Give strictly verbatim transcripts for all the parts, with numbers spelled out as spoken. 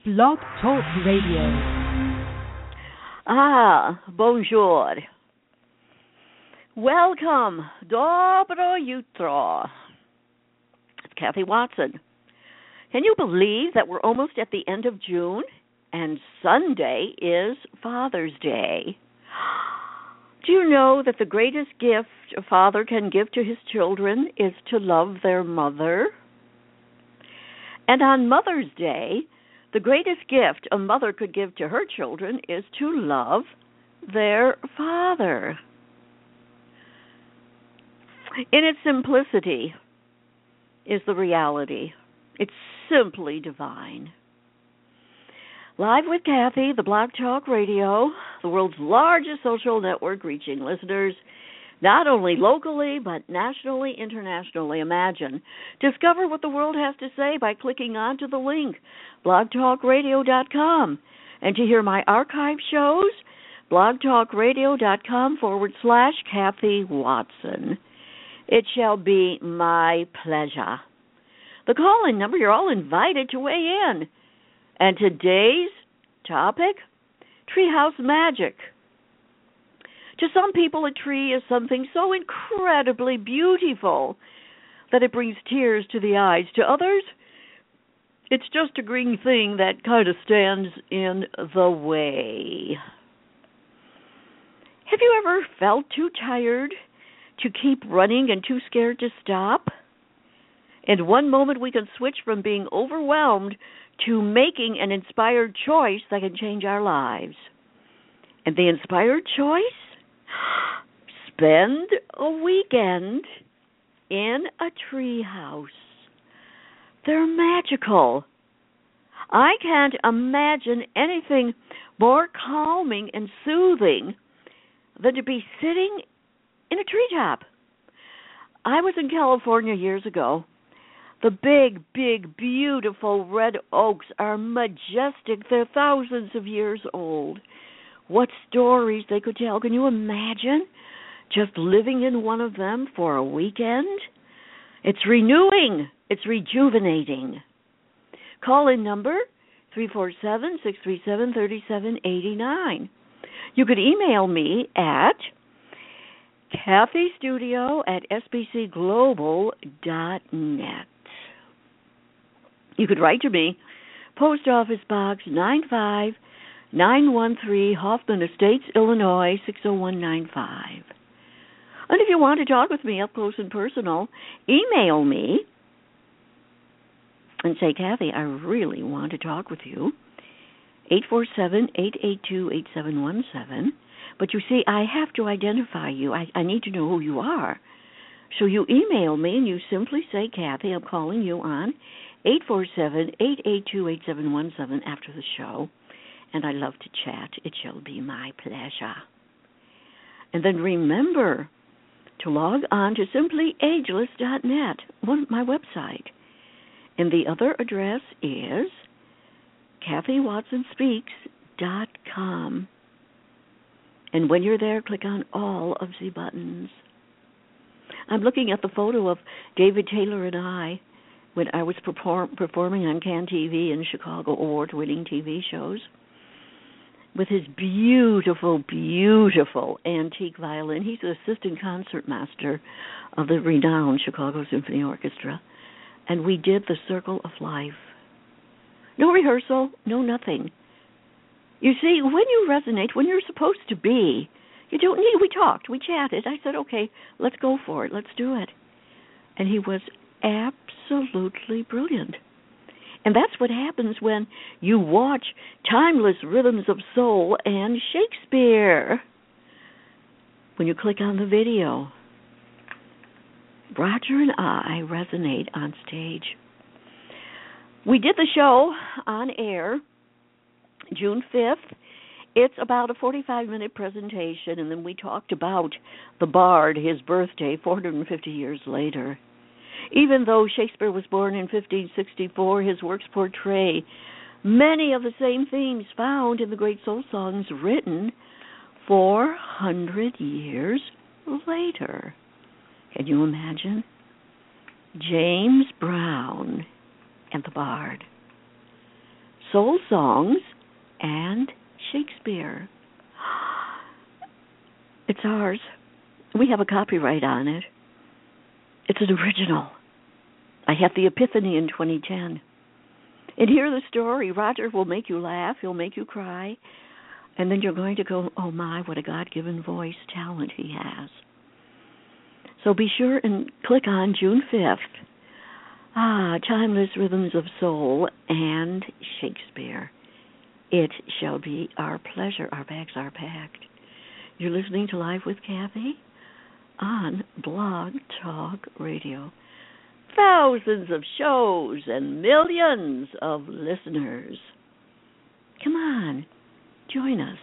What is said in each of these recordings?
Blog Talk Radio. Ah, bonjour. Welcome. Dobro jutro. It's Kathy Watson. Can you believe that we're almost at the end of June and Sunday is Father's Day? Do you know that the greatest gift a father can give to his children is to love their mother? And on Mother's Day, the greatest gift a mother could give to her children is to love their father. In its simplicity is the reality. It's simply divine. Live with Kathy, the Blog Talk Radio, the world's largest social network reaching listeners, not only locally, but nationally, internationally. Imagine. Discover what the world has to say by clicking onto the link, blog talk radio dot com. And to hear my archive shows, blogtalkradio.com forward slash Kathy Watson. It shall be my pleasure. The call-in number, you're all invited to weigh in. And today's topic, treehouse magic. To some people, a tree is something so incredibly beautiful that it brings tears to the eyes. To others, it's just a green thing that kind of stands in the way. Have you ever felt too tired to keep running and too scared to stop? In one moment, we can switch from being overwhelmed to making an inspired choice that can change our lives. And the inspired choice? Spend a weekend in a tree house. They're magical. I can't imagine anything more calming and soothing than to be sitting in a treetop. I was in California years ago. The big, big, beautiful red oaks are majestic. They're thousands of years old. What stories they could tell. Can you imagine just living in one of them for a weekend? It's renewing. It's rejuvenating. Call-in number three four seven, six three seven, three seven eight nine. You could email me at kathystudio at s b c global dot net. You could write to me, Post Office Box nine five nine one three, Hoffman Estates, Illinois, six oh one nine five. And if you want to talk with me up close and personal, email me and say, Kathy, I really want to talk with you, eight four seven, eight eight two, eight seven one seven. But you see, I have to identify you. I, I need to know who you are. So you email me and you simply say, Kathy, I'm calling you on eight four seven, eight eight two, eight seven one seven after the show. And I love to chat. It shall be my pleasure. And then remember to log on to simply ageless dot net, my website. And the other address is kathy watson speaks dot com. And when you're there, click on all of the buttons. I'm looking at the photo of David Taylor and I when I was perform- performing on Can T V in Chicago, award-winning T V shows, with his beautiful, beautiful antique violin. He's the assistant concertmaster of the renowned Chicago Symphony Orchestra. And we did the Circle of Life. No rehearsal, no nothing. You see, when you resonate, when you're supposed to be, you don't need, we talked, we chatted. I said, okay, let's go for it, let's do it. And he was absolutely brilliant. And that's what happens when you watch Timeless Rhythms of Soul and Shakespeare. When you click on the video, Roger and I resonate on stage. We did the show on air June fifth. It's about a forty-five minute presentation, and then we talked about the Bard, his birthday, four hundred fifty years later. Even though Shakespeare was born in fifteen sixty-four, his works portray many of the same themes found in the great soul songs written four hundred years later. Can you imagine? James Brown and the Bard. soul songs and Shakespeare. It's ours. We have a copyright on it. It's an original. I had the epiphany in twenty ten. And hear the story. Roger will make you laugh. He'll make you cry. And then you're going to go, oh my, what a God-given voice talent he has. So be sure and click on June fifth. Ah, Timeless Rhythms of Soul and Shakespeare. It shall be our pleasure. Our bags are packed. You're listening to Live with Kathy on Blog Talk Radio. Thousands of shows and millions of listeners. Come on, join us.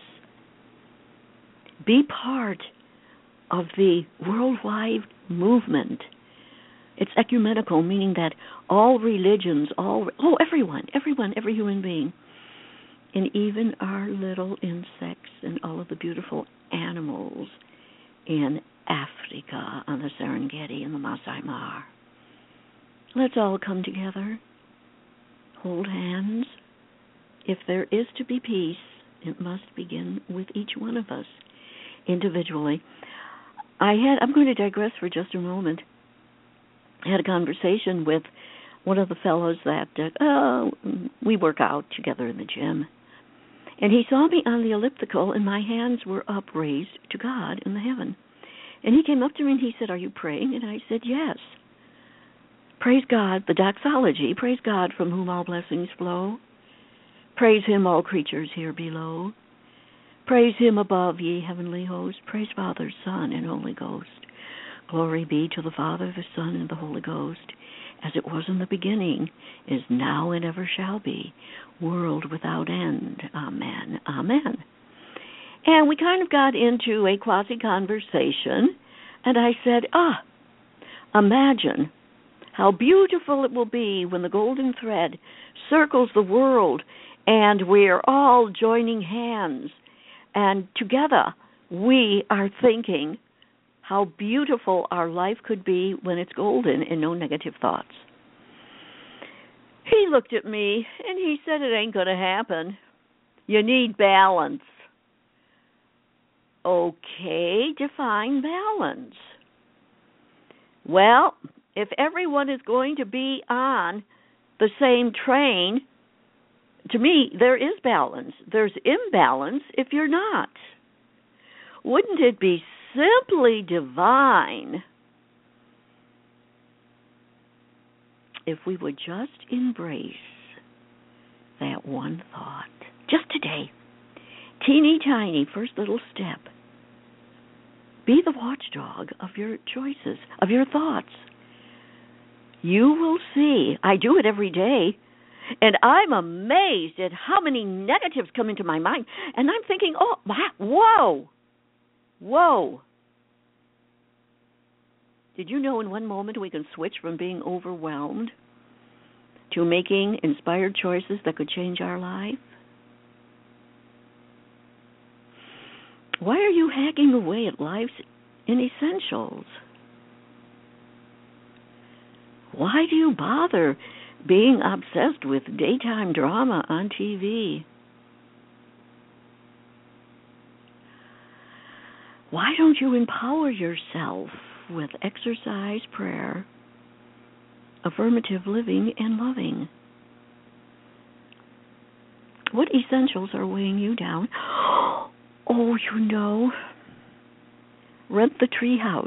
Be part of the worldwide movement. It's ecumenical, meaning that all religions, all oh, everyone, everyone, every human being, and even our little insects and all of the beautiful animals in Africa on the Serengeti and the Masai Mara. Let's all come together, hold hands. If there is to be peace, it must begin with each one of us individually. I had, I'm going to digress for just a moment. I had a conversation with one of the fellows that uh, uh, we work out together in the gym. And he saw me on the elliptical, and my hands were upraised to God in the heaven. And he came up to me and he said, are you praying? And I said, yes. Praise God, the doxology, praise God from whom all blessings flow. Praise him, all creatures here below. Praise him above, ye heavenly hosts. Praise Father, Son, and Holy Ghost. Glory be to the Father, the Son, and the Holy Ghost, as it was in the beginning, is now, and ever shall be, world without end. Amen. Amen. And we kind of got into a quasi-conversation, and I said, ah, imagine how beautiful it will be when the golden thread circles the world and we're all joining hands. And together we are thinking how beautiful our life could be when it's golden and no negative thoughts. He looked at me and he said, it ain't going to happen. You need balance. Okay, define balance. Well, if everyone is going to be on the same train, to me, there is balance. There's imbalance if you're not. Wouldn't it be simply divine if we would just embrace that one thought? Just today. Teeny tiny first little step. Be the watchdog of your choices, of your thoughts. You will see. I do it every day. And I'm amazed at how many negatives come into my mind. And I'm thinking, oh, whoa, whoa. Did you know in one moment we can switch from being overwhelmed to making inspired choices that could change our life? Why are you hacking away at life's inessentials? Why do you bother being obsessed with daytime drama on T V? Why don't you empower yourself with exercise, prayer, affirmative living, and loving? What essentials are weighing you down? Oh, you know, rent the tree house.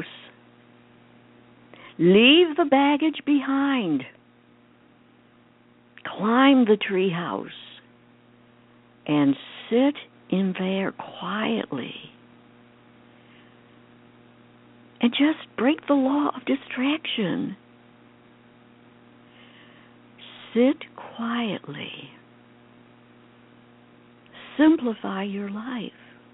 Leave the baggage behind. Climb the tree house and sit in there quietly. And just break the law of distraction. Sit quietly. Simplify your life.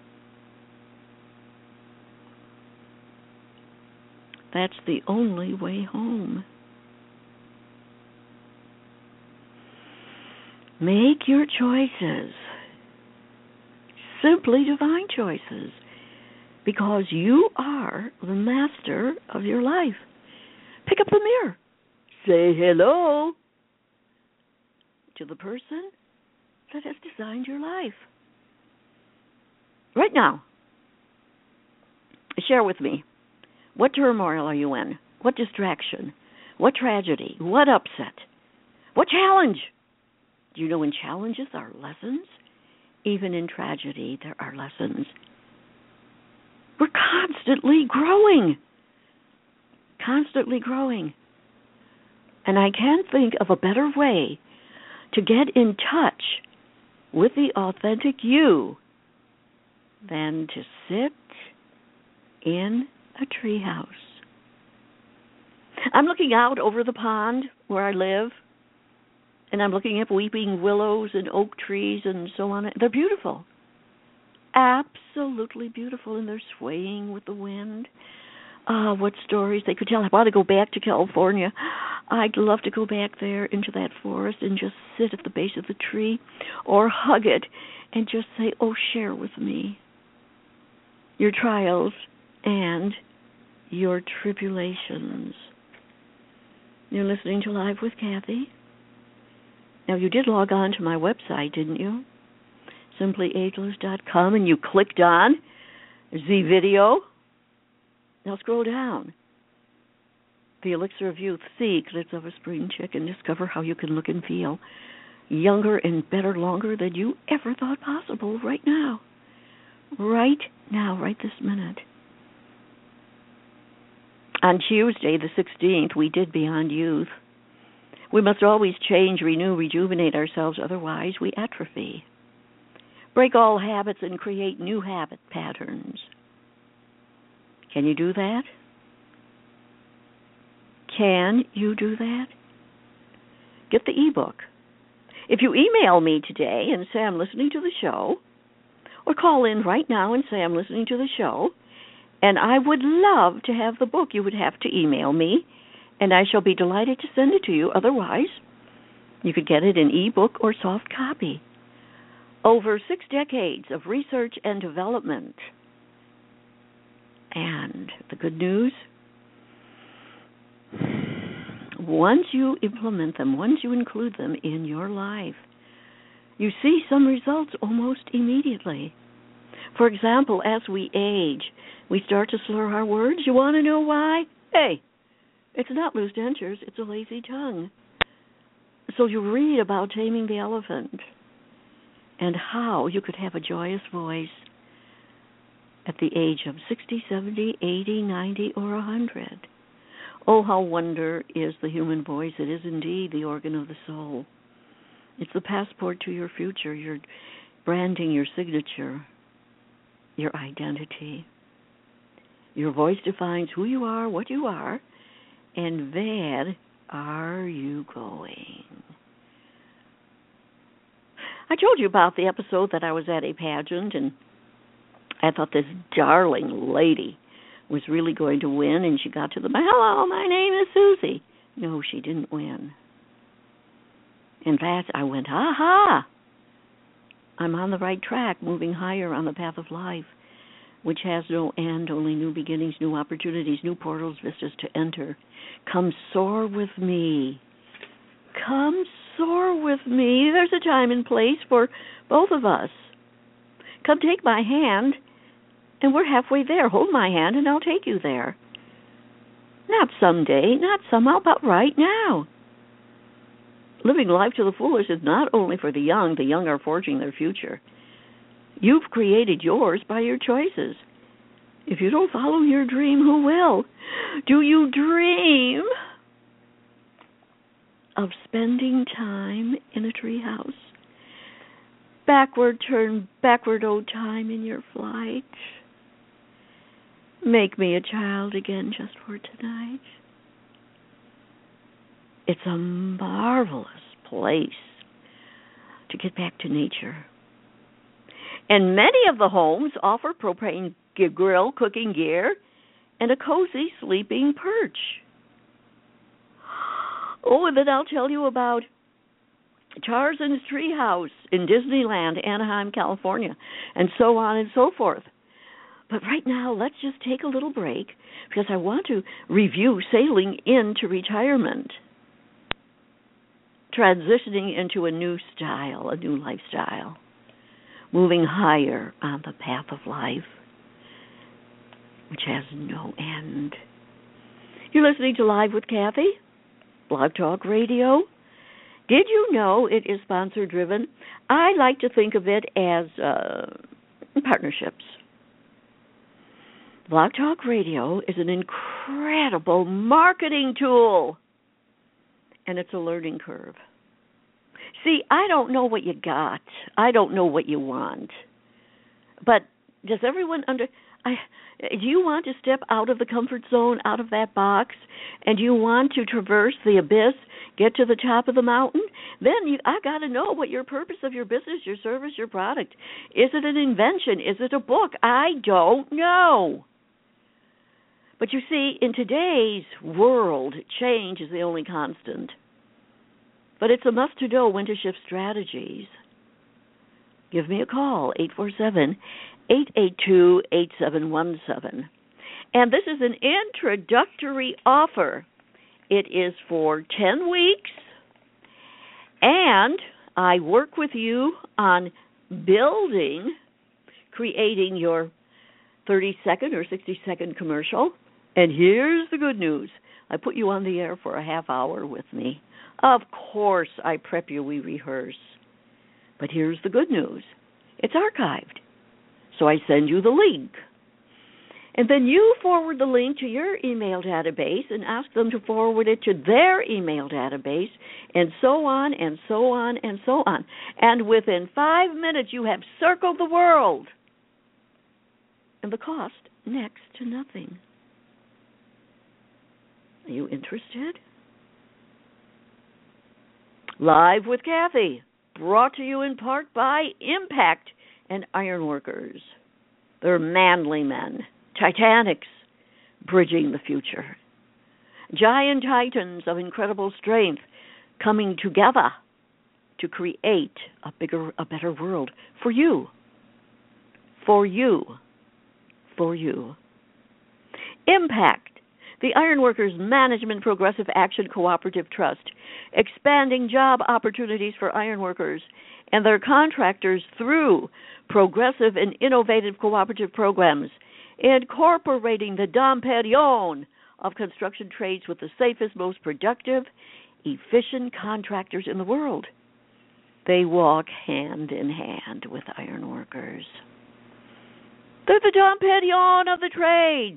That's the only way home. Make your choices. Simply divine choices. Because you are the master of your life. Pick up the mirror. Say hello to the person that has designed your life. Right now, share with me, what turmoil are you in? What distraction? What tragedy? What upset? What challenge? Do you know in challenges are lessons? Even in tragedy, there are lessons. We're constantly growing. Constantly growing. And I can't think of a better way to get in touch with the authentic you than to sit in a treehouse. I'm looking out over the pond where I live, and I'm looking at weeping willows and oak trees and so on. They're beautiful. Absolutely beautiful, and they're swaying with the wind. Ah, what stories they could tell. I want to go back to California. I'd love to go back there into that forest and just sit at the base of the tree or hug it and just say, oh, share with me your trials and your tribulations. You're listening to Live with Kathy. Now, you did log on to my website, didn't you? simply ageless dot com, and you clicked on the video. Now scroll down. The Elixir of Youth. See Glimpse of a Spring Chick and discover how you can look and feel younger and better longer than you ever thought possible right now. Right now, right this minute. On Tuesday, the sixteenth, we did Beyond Youth. We must always change, renew, rejuvenate ourselves, otherwise we atrophy. Break all habits and create new habit patterns. Can you do that? Can you do that? Get the ebook. If you email me today and say I'm listening to the show, or call in right now and say I'm listening to the show, and I would love to have the book, you would have to email me, and I shall be delighted to send it to you. Otherwise, you could get it in ebook or soft copy. Over six decades of research and development. And the good news, once you implement them, once you include them in your life, you see some results almost immediately. For example, as we age, we start to slur our words. You want to know why? Hey, it's not loose dentures, it's a lazy tongue. So you read about taming the elephant and how you could have a joyous voice at the age of sixty, seventy, eighty, ninety, or one hundred. Oh, how wonder is the human voice. It is indeed the organ of the soul. It's the passport to your future, your branding, your signature, your identity. Your voice defines who you are, what you are, and where are you going? I told you about the episode that I was at a pageant, and I thought this darling lady was really going to win, and she got to the, hello, my name is Susie. No, she didn't win. In fact, I went, aha, I'm on the right track, moving higher on the path of life, which has no end, only new beginnings, new opportunities, new portals, vistas to enter. Come soar with me. Come soar with me. There's a time and place for both of us. Come take my hand, and we're halfway there. Hold my hand, and I'll take you there. Not someday, not somehow, but right now. Living life to the fullest is not only for the young. The young are forging their future. You've created yours by your choices. If you don't follow your dream, who will? Do you dream of spending time in a treehouse? Backward turn, backward, oh time in your flight. Make me a child again just for tonight. It's a marvelous place to get back to nature. And many of the homes offer propane grill cooking gear and a cozy sleeping perch. Oh, and then I'll tell you about Tarzan's Treehouse in Disneyland, Anaheim, California, and so on and so forth. But right now, let's just take a little break because I want to review Sailing into Retirement. transitioning into a new style, a new lifestyle, moving higher on the path of life, which has no end. You're listening to Live with Kathy, Blog Talk Radio. Did you know it is sponsor-driven? I like to think of it as uh, partnerships. Blog Talk Radio is an incredible marketing tool, and it's a learning curve. See, I don't know what you got. I don't know what you want. But does everyone under... I, do you want to step out of the comfort zone, out of that box, and do you want to traverse the abyss, get to the top of the mountain? Then you, I got to know what your purpose of your business, your service, your product. Is it an invention? Is it a book? I don't know. But you see, in today's world, change is the only constant. But it's a must to know when to shift strategies. Give me a call, eight four seven, eight eight two, eight seven one seven. And this is an introductory offer. It is for ten weeks, and I work with you on building, creating your thirty-second or sixty-second commercial. And here's the good news. I put you on the air for a half hour with me. Of course, I prep you, we rehearse. But here's the good news. It's archived. So I send you the link. And then you forward the link to your email database and ask them to forward it to their email database, and so on and so on and so on. And within five minutes, you have circled the world. And the cost, next to nothing. Are you interested? Live with Kathy, brought to you in part by Impact and Ironworkers. They're manly men, Titanics, bridging the future. Giant titans of incredible strength coming together to create a bigger, a better world for you. For you. For you. Impact. The Ironworkers Management Progressive Action Cooperative Trust, expanding job opportunities for ironworkers and their contractors through progressive and innovative cooperative programs, incorporating the Dom Perignon of construction trades with the safest, most productive, efficient contractors in the world. They walk hand in hand with ironworkers. They're the Dom Perignon of the trades.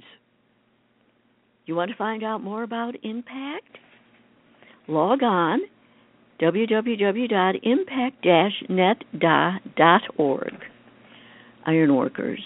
You want to find out more about Impact? Log on w w w dot impact dash net dot org. Ironworkers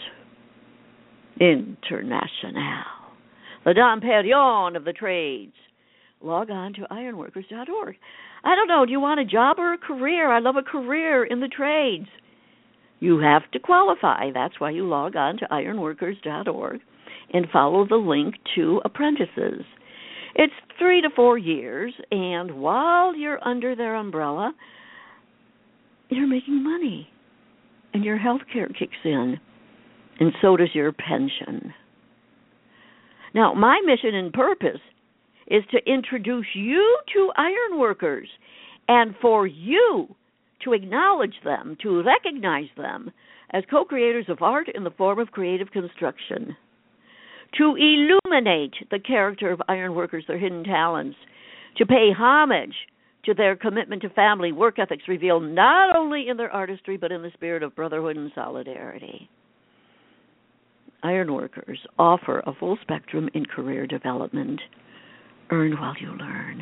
International. The Dom Perignon of the trades. Log on to ironworkers dot org. I don't know, do you want a job or a career? I love a career in the trades. You have to qualify. That's why you log on to ironworkers dot org. And follow the link to apprentices. It's three to four years, and while you're under their umbrella, you're making money, and your health care kicks in, and so does your pension. Now, my mission and purpose is to introduce you to ironworkers, and for you to acknowledge them, to recognize them as co-creators of art in the form of creative construction. To illuminate the character of ironworkers, their hidden talents, to pay homage to their commitment to family, work ethics revealed not only in their artistry, but in the spirit of brotherhood and solidarity. Ironworkers offer a full spectrum in career development. Earn while you learn.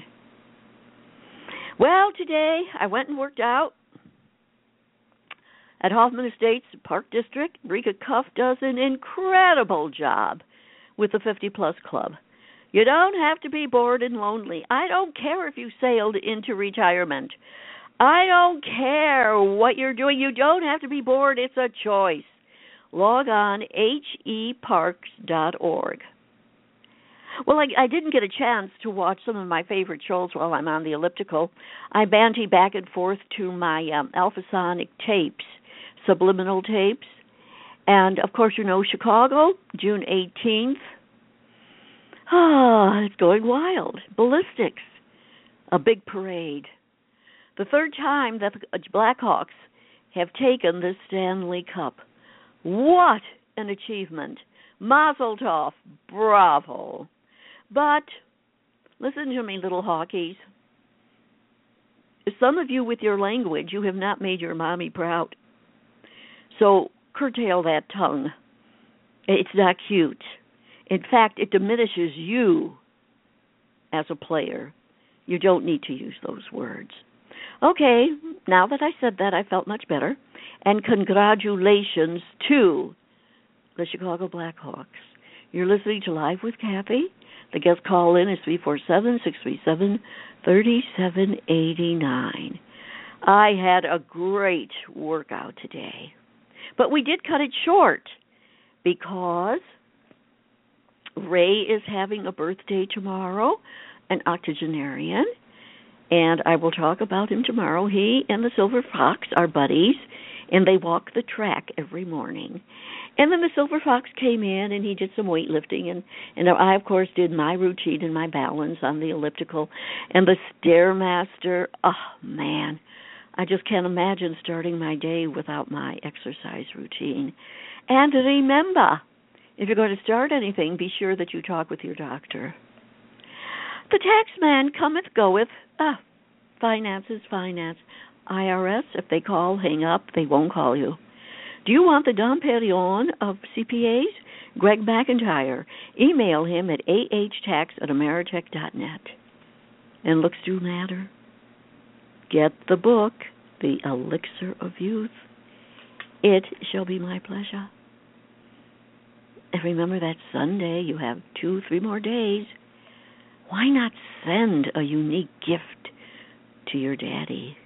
Well, today I went and worked out at Hoffman Estates Park District. Rika Cuff does an incredible job with the fifty plus Club. You don't have to be bored and lonely. I don't care if you sailed into retirement. I don't care what you're doing. You don't have to be bored. It's a choice. Log on, h e parks dot org. Well, I, I didn't get a chance to watch some of my favorite shows while I'm on the elliptical. I banty back and forth to my um, alphasonic tapes, subliminal tapes. And, of course, you know Chicago, June eighteenth. Ah, it's going wild. Ballistics, a big parade. The third time that the Blackhawks have taken the Stanley Cup. What an achievement. Mazel tov. Bravo. But listen to me, little Hawkies. Some of you with your language, you have not made your mommy proud. So curtail that tongue. It's not cute. In fact, it diminishes you as a player. You don't need to use those words. Okay, now that I said that, I felt much better. And congratulations to the Chicago Blackhawks. You're listening to Live with Kathy. The guest call in is three four seven, six three seven, three seven eight nine. I had a great workout today. But we did cut it short because Ray is having a birthday tomorrow, an octogenarian, and I will talk about him tomorrow. He and the Silver Fox are buddies, and they walk the track every morning. And then the Silver Fox came in, and he did some weightlifting, and, and I, of course, did my routine and my balance on the elliptical. And the Stairmaster, oh, man, I just can't imagine starting my day without my exercise routine. And remember, if you're going to start anything, be sure that you talk with your doctor. The tax man cometh, goeth. Ah, finance is finance. I R S, if they call, hang up. They won't call you. Do you want the Dom Perignon of C P As? Greg McIntyre. Email him at a h tax at ameritech dot net. And looks do matter. Get the book, The Elixir of Youth. It shall be my pleasure. And remember that Sunday, you have two, three more days. Why not send a unique gift to your daddy?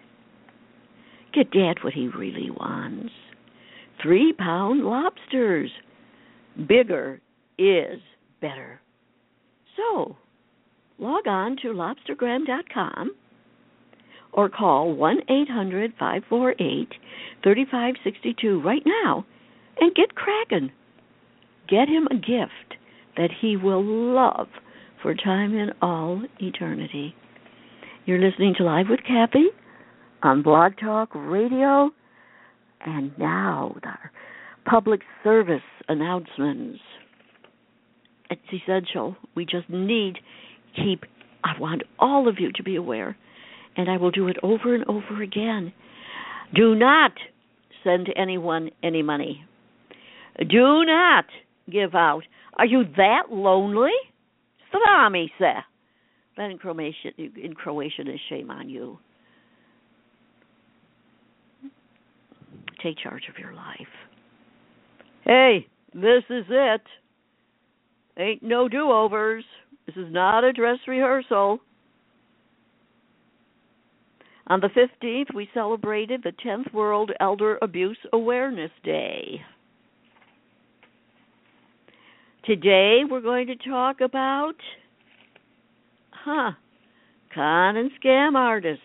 Get Dad what he really wants. Three-pound lobsters. Bigger is better. So, log on to lobstergram dot com or call one eight hundred, five four eight, three five six two right now and get cracking. Get him a gift that he will love for time in all eternity. You're listening to Live with Kathy on Blog Talk Radio. And now, our public service announcements. It's essential. We just need to keep, I want all of you to be aware, and I will do it over and over again. Do not send anyone any money. Do not give out. Are you that lonely? Srami se. That in Croatian, in Croatian is shame on you. Take charge of your life. Hey, this is it. Ain't no do-overs. This is not a dress rehearsal. On the fifteenth, we celebrated the tenth World Elder Abuse Awareness Day. Today, we're going to talk about, huh, con and scam artists.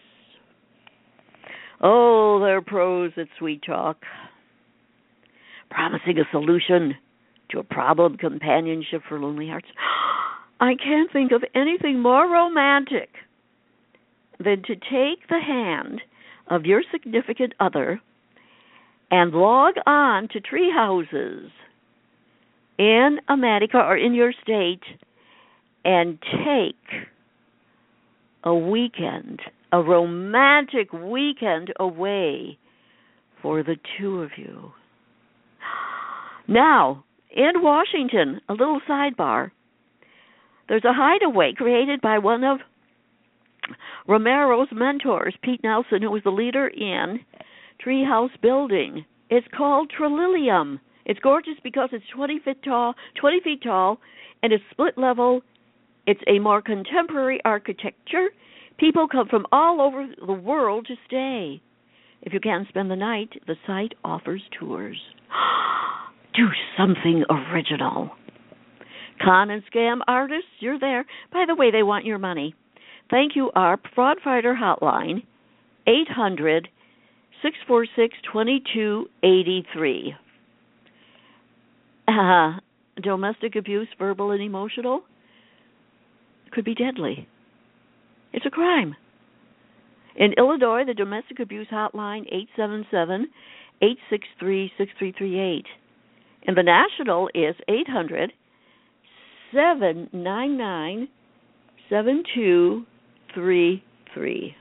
Oh, they're pros at sweet talk. Promising a solution to a problem, companionship for lonely hearts. I can't think of anything more romantic than to take the hand of your significant other and log on to tree houses in America or in your state and take a weekend, a romantic weekend away for the two of you. Now, in Washington, a little sidebar, there's a hideaway created by one of Romero's mentors, Pete Nelson, who was the leader in treehouse building. It's called Trillium. It's gorgeous because it's twenty feet tall, twenty feet tall, and it's split level. It's a more contemporary architecture. People come from all over the world to stay. If you can't spend the night, the site offers tours. Do something original. Con and scam artists, you're there. By the way, they want your money. Thank you, our Fraud Fighter hotline, eight hundred, six four six, two two eight three. Uh, domestic abuse, verbal and emotional, could be deadly. It's a crime. In Illinois, the domestic abuse hotline, eight seven seven, eight six three, six three three eight. And the national is eight hundred, seven nine nine, seven two three three.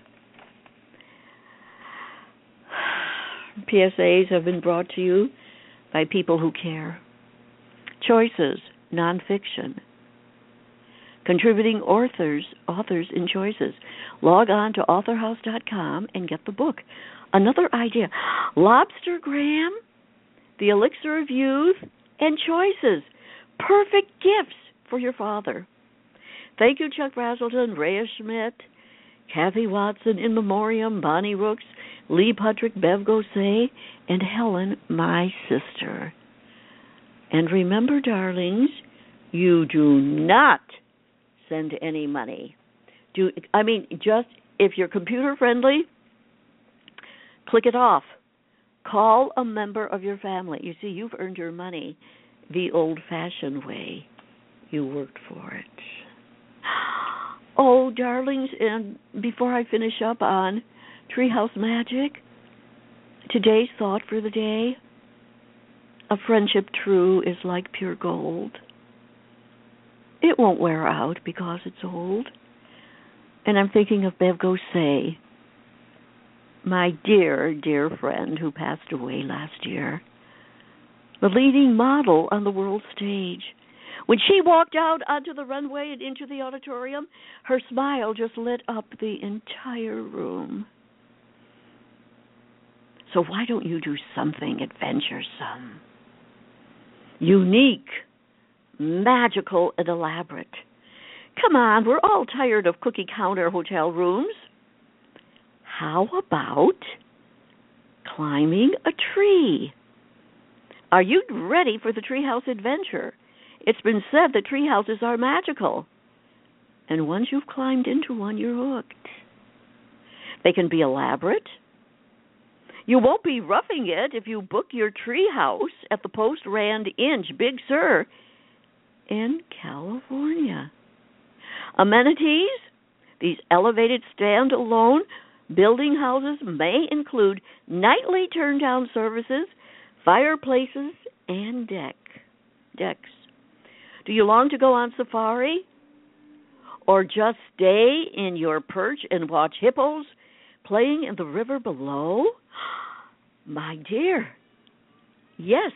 P S As have been brought to you by people who care. Choices, nonfiction. Contributing authors, authors in Choices. Log on to author house dot com and get the book. Another idea, Lobstergram, The Elixir of Youth, and Choices. Perfect gifts for your father. Thank you, Chuck Brazelton, Rhea Schmidt, Kathy Watson, In Memoriam, Bonnie Rooks, Lee Puttrick, Bev Gosset, and Helen, my sister. And remember, darlings, you do not send any money. Do I mean, just if you're computer friendly, click it off. Call a member of your family. You see, you've earned your money the old-fashioned way. You worked for it. Oh, darlings, and before I finish up on Treehouse Magic, today's thought for the day: a friendship true is like pure gold. It won't wear out because it's old. And I'm thinking of Bev Gosset, my dear, dear friend who passed away last year, the leading model on the world stage. When she walked out onto the runway and into the auditorium, her smile just lit up the entire room. So why don't you do something adventuresome, unique, magical, and elaborate? Come on, we're all tired of cookie counter hotel rooms. How about climbing a tree? Are you ready for the treehouse adventure? It's been said that tree houses are magical. And once you've climbed into one, you're hooked. They can be elaborate. You won't be roughing it if you book your tree house at the Post Rand Inch, Big Sur, in California. Amenities: these elevated standalone building houses may include nightly turn-down services, fireplaces, and deck decks. Do you long to go on safari? Or just stay in your perch and watch hippos playing in the river below? My dear, yes.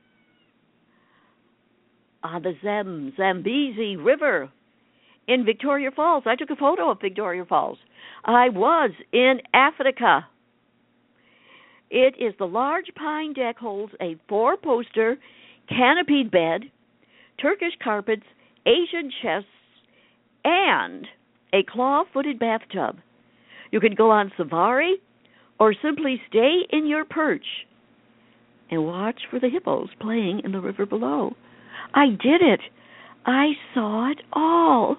On the Zam, Zambezi River in Victoria Falls. I took a photo of Victoria Falls. I was in Africa. It is the large pine deck, holds a four-poster canopied bed, Turkish carpets, Asian chests, and a claw-footed bathtub. You can go on safari or simply stay in your perch and watch for the hippos playing in the river below. I did it. I saw it all.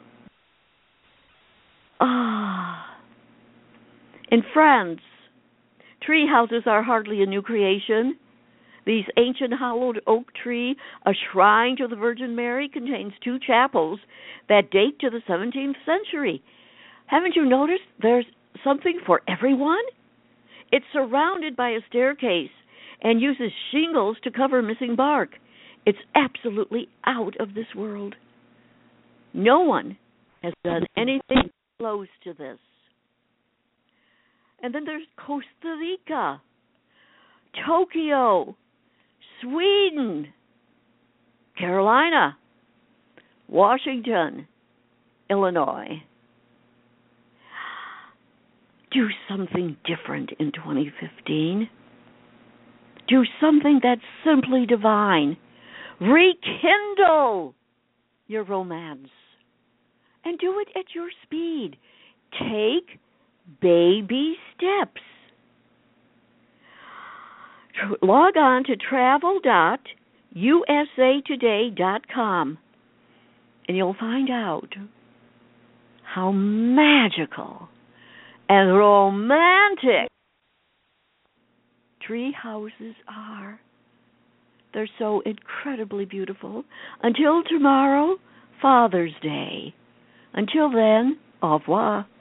Ah. In France, tree houses are hardly a new creation. These ancient hollowed oak tree, a shrine to the Virgin Mary, contains two chapels that date to the seventeenth century. Haven't you noticed there's something for everyone? It's surrounded by a staircase and uses shingles to cover missing bark. It's absolutely out of this world. No one has done anything close to this. And then there's Costa Rica, Tokyo, Sweden, Carolina, Washington, Illinois. Do something different in twenty fifteen. Do something that's simply divine. Rekindle your romance. And do it at your speed. Take baby steps. Log on to travel dot u s a today dot com and you'll find out how magical and romantic tree houses are. They're so incredibly beautiful. Until tomorrow, Father's Day. Until then, au revoir.